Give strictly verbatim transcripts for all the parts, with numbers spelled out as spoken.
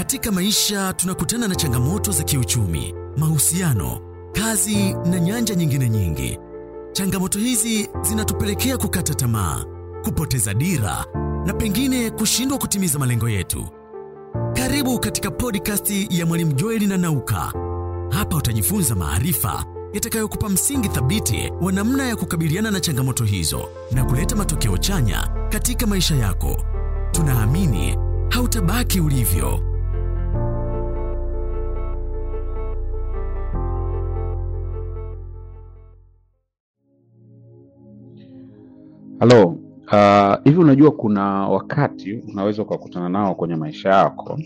Katika maisha tunakutana na changamoto za kiuchumi, mahusiano, kazi na nyanja nyingine nyingi. Changamoto hizi zinatupelekea kukata tamaa, kupoteza dira na pengine kushindwa kutimiza malengo yetu. Karibu katika podcast ya Mwalimu Joeli na Nauka. Hapa utajifunza maarifa yatakayokupa msingi thabiti wa namna ya kukabiliana na changamoto hizo na kuleta matokeo chanya katika maisha yako. Tunaamini hautabaki ulivyo. Halo, uh, hivi unajua kuna wakati unaweza kukutana nao kwenye maisha yako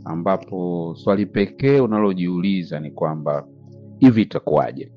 ambapo swali pekee unalojiuliza ni kwamba hivi itakuwaje?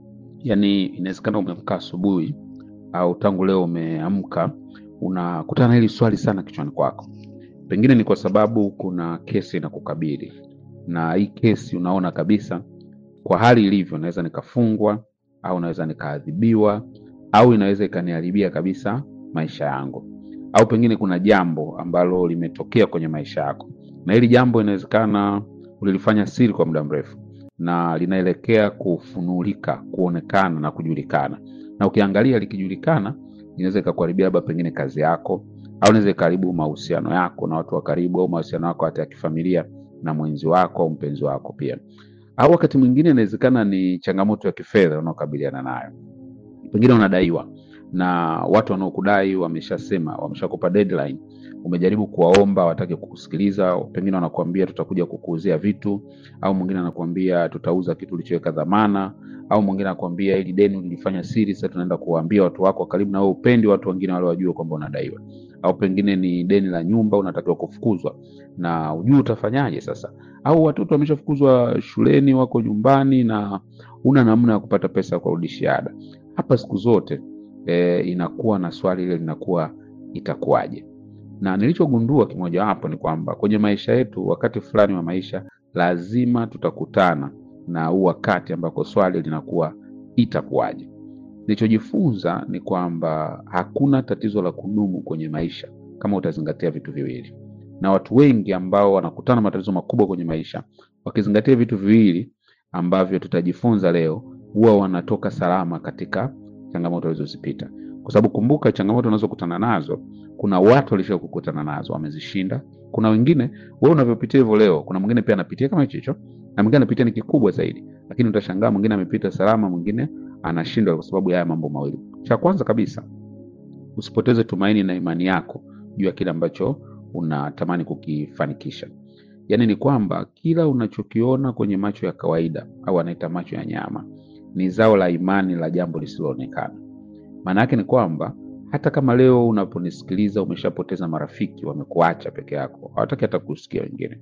Yaani inawezekana umeamka asubuhi au tangu leo umeamka unakutana na hili swali sana kichwani kwako. Pengine ni kwa sababu kuna kesi inakukabili. Na hii kesi unaona kabisa kwa hali ilivyo naweza nikafungwa au naweza nikaadhibiwa au inaweza ikaniharibia kabisa maisha yangu. Au pengine kuna jambo ambalo limetokea kwenye maisha yako. Na hili jambo inawezekana ulilifanya siri kwa muda mrefu na linaelekea kufunulika, kuonekana na kujulikana. Na ukiangalia likijulikana, inaweza ikakuharibia labda pengine kazi yako au inaweza ikaharibu mahusiano yako na watu wa karibu au mahusiano yako hata ya kifamilia na mwenzi wako au mpenzi wako pia. Au wakati mwingine inawezekana ni changamoto ya kifedha unaokabiliana nayo. Pengine unadaiwa na watu wanaokudai wameshasema, wameshakupa deadline. Umejaribu kuwaomba watake kukusikiliza, pengine wanakuambia tutakuja kukuuzia vitu, au mwingine anakuambia tutauza kitu ulichoweka dhamana, au mwingine anakuambia hili deni ulifanya siri, sasa tunaenda kuwaambia watu wako karibu na wewe, upendi watu wengine wale wajue kwamba unadaiwa. Au pengine ni deni la nyumba, unatakiwa kufukuzwa na hujui utafanyaje sasa. Au watoto wameshafukuzwa shuleni, wako nyumbani na una namna ya kupata pesa kwa kurudishia ada. Hapa siku zote e, inakuwa na swali ile linakuwa itakuwaje. Na nilichogundua kimoja hapo ni kwamba kwenye maisha yetu wakati fulani wa maisha lazima tutakutana na huu wakati ambako swali linakuwa itakuwaje. Nilichojifunza ni kwamba hakuna tatizo la kudumu kwenye maisha kama utazingatia vitu viwili. Na watu wengi ambao wanakutana matatizo makubwa kwenye maisha wakizingatia vitu viwili ambavyo tutajifunza leo, huwa wanatoka salama katika changamoto walizozipita. Kwa sababu kumbuka changamoto unazokutana nazo, kuna watu walishakukutana nazo wamezishinda. Kuna wengine wewe unavyopitia hivyo leo, kuna mwingine pia anapitia kama hicho hicho, na mwingine anapitia ni kikubwa zaidi. Lakini utashangaa mwingine amepita salama, mwingine anashindwa kwa sababu ya haya mambo mawili. Cha kwanza kabisa, usipoteze tumaini na imani yako juu ya kile ambacho unatamani kukifanikisha. Yaani ni kwamba kila unachokiona kwenye macho ya kawaida au anaita macho ya nyama ni zao la imani la jambo lisiloonekana. Maana yake ni kwamba hata kama leo unaponisikiliza umeshapoteza marafiki, wamekuacha peke yako, hawataki hata kusikia wengine,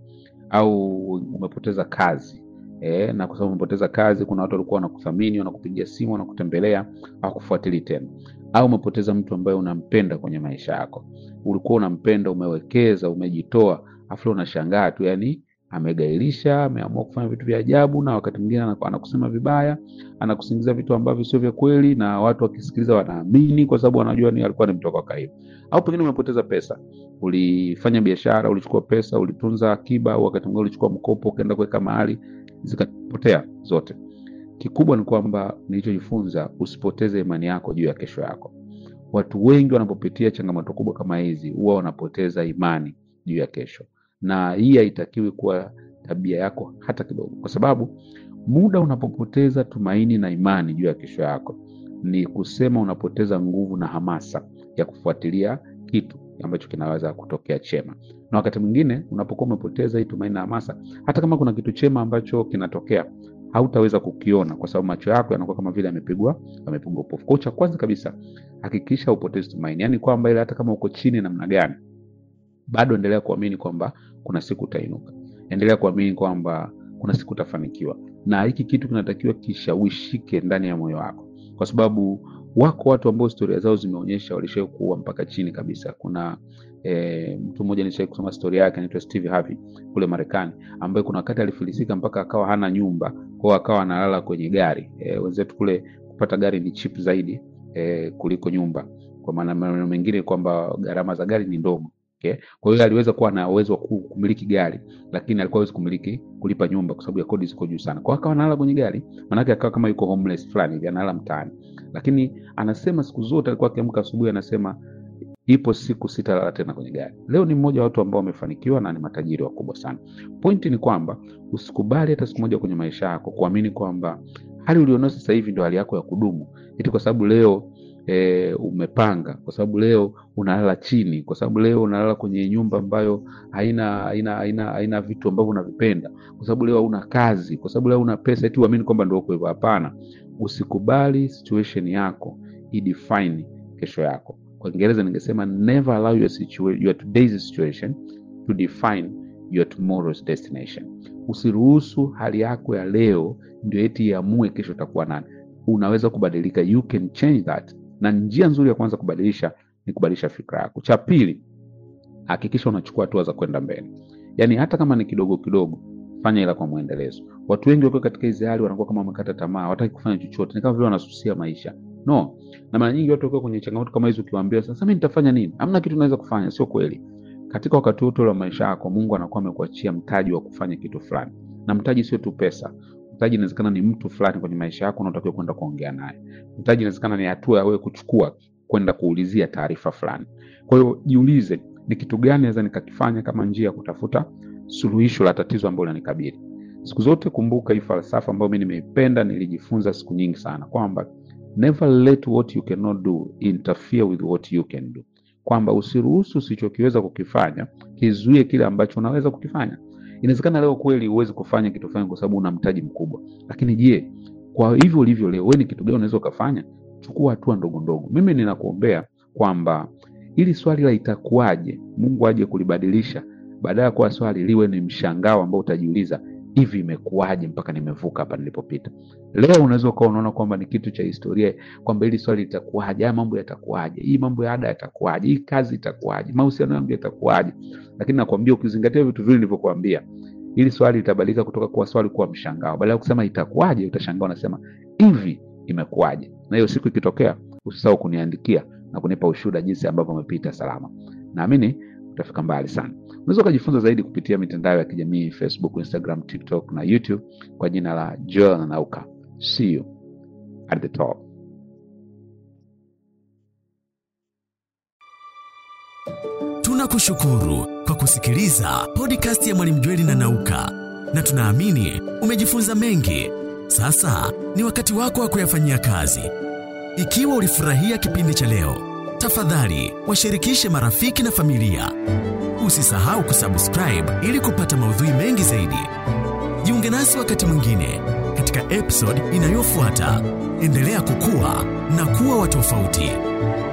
au umepoteza kazi eh, na kwa sababu umepoteza kazi kuna watu walikuwa wanakuthamini, wanakupigia simu, wanakutembelea, hawakufuatili tena. Au umepoteza mtu ambaye unampenda kwenye maisha yako, ulikuwa unampenda, umewekeza, umejitoa, afu unashangaa tu yani amegailisha, ameamua kufanya vitu vya ajabu, na wakati mwingine anakusema vibaya, anakusingiza vitu ambavyo sio vya kweli, na watu wakisikiliza wanaamini kwa sababu wanajua ni alikuwa ni mtu wako karibu. Au pengine umepoteza pesa, ulifanya biashara, ulichukua pesa, ulitunza akiba, au wakati mwingine ulichukua mkopo ukaenda kuweka mahali, zikapotea zote. Kikubwa ni kwamba nilichojifunza, usipoteze imani yako juu ya kesho yako. Watu wengi wanapopitia changamoto kubwa kama hizi huwa wanapoteza imani juu ya kesho. Na hii haitakiwi kuwa tabia yako hata kidogo. Kwa sababu muda unapopoteza tumaini na imani juu ya kesho yako, ni kusema unapoteza nguvu na hamasa ya kufuatilia kitu ambacho kinaweza kutokea chema. Na wakati mwingine unapokuwa umepoteza hii tumaini na hamasa, hata kama kuna kitu chema ambacho kinatokea, hautaweza kukiona kwa sababu macho yako yanakuwa kama vile yamepigwa, yamepigwa upofu. Kwa hiyo kwanza kabisa, hakikisha upoteze tumaini. Yaani kwamba ile hata kama uko chini namna gani, bado endelea kuamini kwamba kuna siku utainuka. Endelea kuamini kwamba kuna siku utafanikiwa. Na hiki kitu kinatakiwa kishawishike ndani ya moyo wako. Kwa sababu wako watu ambao historia zao zimeonyesha walishakuwa mpaka chini kabisa. Kuna e, mtu mmoja nilishawahi kusoma historia yake anaitwa Steve Harvey kule Marekani, ambaye kuna wakati alifilisika mpaka akawa hana nyumba, kwa hiyo akawa analala kwenye gari. E, wenzetu kule kupata gari ni cheap zaidi e, kuliko nyumba. Kwa maana maneno mengine kwamba gharama za gari ni ndogo Okay? Kwa hiyo aliweza kuwa na uwezo wa kumiliki gari, lakini alikuwa hawezi kumiliki kulipa nyumba kwa sababu ya kodi ziko juu sana. Kwa hiyo akawa analala kwenye gari, maana yake akawa kama yuko homeless fulani hivi, analala mtaani. Lakini anasema siku zote alikuwa akiamka asubuhi anasema ipo siku sitalala tena kwenye gari. Leo ni mmoja wa watu ambao wamefanikiwa na ni matajiri wakubwa sana. Pointi ni kwamba usikubali hata siku moja kwenye maisha yako kuamini kwamba hali ulionayo sasa hivi ndio hali yako ya kudumu. Eti kwa sababu leo e, umepanga, kwa sababu leo unalala chini, kwa sababu leo unalala kwenye nyumba ambayo haina haina haina haina vitu ambavyo unavipenda, kwa sababu leo una kazi, kwa sababu leo una pesa, eti uamini kwamba ndio uko hivyo. Hapana. Usikubali situation yako idefine kesho yako. Kwa Kiingereza ningesema never allow your situation, your today's situation to define your tomorrow's destination. Usiruhusu hali yako ya leo ndio eti iamue kesho utakuwa nani. Unaweza kubadilika, you can change that. Na njia nzuri ya kwanza kubadilisha ni kubadilisha fikra yako. Cha pili, hakikisha unachukua hatua za kwenda mbele. Yaani hata kama ni kidogo kidogo, fanya ila kwa muendelezo. Watu wengi wako katika hizo hali wanakuwa kama wamekata tamaa, hawataki kufanya chochote. Ni kama vile wanasusia maisha. No. Na mara nyingi watu wako kwenye changamoto kama hizo, ukiwaambia sasa mimi nitafanya nini? Hamna kitu unaweza kufanya, sio kweli. Katika wakati wote wa maisha yako Mungu anakuwa amekuachia mtaji wa kufanya kitu fulani. Na mtaji sio tu pesa. Mtaji inawezekana ni mtu fulani kwenye maisha yako unatakiwa kwenda kuongea naye. Mtaji inawezekana ni hatua ya wewe kuchukua kwenda kuulizia taarifa fulani. Kwa hiyo jiulize, ni kitu gani naweza nikakifanya kama njia ya kutafuta suluhisho la tatizo ambalo linanikabili. Siku zote kumbuka hii falsafa ambayo mimi nimeipenda, nilijifunza siku nyingi sana, kwamba never let what you cannot do interfere with what you can do. Kwamba usiruhusu usichokiweza kukifanya kizuie kile ambacho unaweza kukifanya. Inawezekana leo kweli uweze kufanya kitu fulani kwa sababu una mtaji mkubwa. Lakini je, kwa hivyo ulivyo leo, wewe ni kitu gani unaweza kufanya? Chukua hatua ndogo ndogo. Mimi ninakuombea kwamba ili swali la itakuwaje Mungu aje kulibadilisha, badala kwa swali liwe ni mshangao ambao utajiuliza, hivi imekuwaje mpaka nimevuka hapa nilipopita. Leo unaweza kuwa unaona kwamba ni kitu cha historia, kwamba hili swali litakuwaje, haya mambo yatakuwaje, hii mambo ya ada yatakuwaje, hii kazi itakuwaje, mahusiano yangu yatakuwaje. Lakini nakwambia ukizingatia vitu vile nilivyokuambia, hili swali litabadilika kutoka kwa swali kuwa mshangao. Badala ya kusema itakuwaje, utashangaa unasema hivi imekuwaje. Na hiyo siku ikitokea, usisahau kuniandikia na kunipa ushuhuda jinsi ambavyo umepita salama. Naamini utafika mbali sana. Unaweza kujifunza zaidi kupitia mitandao ya kijamii Facebook, Instagram, TikTok na YouTube kwa jina la Joel Nanauka. See you at the top. Tunakushukuru kwa kusikiliza podcast ya Mwalimu Joel Nanauka, na tunaamini umejifunza mengi. Sasa ni wakati wako wa kuyafanyia kazi. Ikiwa ulifurahia kipindi cha leo, tafadhali washirikishe marafiki na familia. Usisahau kusubscribe ili kupata maudhui mengi zaidi. Jiunge nasi wakati mwingine katika episode inayofuata. Endelea kukua na kuwa wa tofauti.